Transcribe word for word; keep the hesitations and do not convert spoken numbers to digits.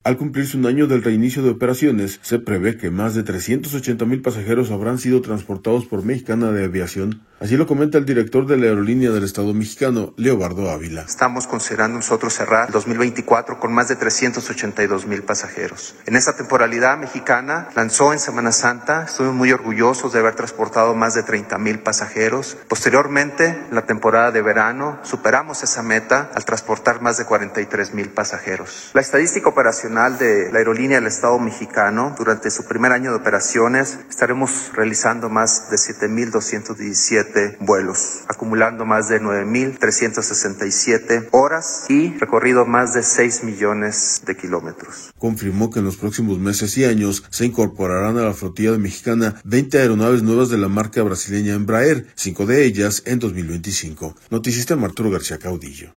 Al cumplirse un año del reinicio de operaciones, se prevé que más de trescientos ochenta mil pasajeros habrán sido transportados por Mexicana de Aviación. Así lo comenta el director de la aerolínea del Estado mexicano, Leobardo Ávila. Estamos considerando nosotros cerrar dos mil veinticuatro con más de trescientos ochenta y dos mil pasajeros. En esta temporalidad, Mexicana lanzó en Semana Santa, estuvimos muy orgullosos de haber transportado más de treinta mil pasajeros. Posteriormente, en la temporada de verano, superamos esa meta al transportar más de cuarenta y tres mil pasajeros. La estadística operacional de la aerolínea del Estado mexicano, durante su primer año de operaciones, estaremos realizando más de siete mil doscientos diecisiete vuelos, acumulando más de nueve mil trescientas sesenta y siete horas y recorrido más de seis millones de kilómetros. Confirmó que en los próximos meses y años se incorporarán a la flotilla de Mexicana veinte aeronaves nuevas de la marca brasileña Embraer, cinco de ellas en dos mil veinticinco. Noticista Arturo García Caudillo.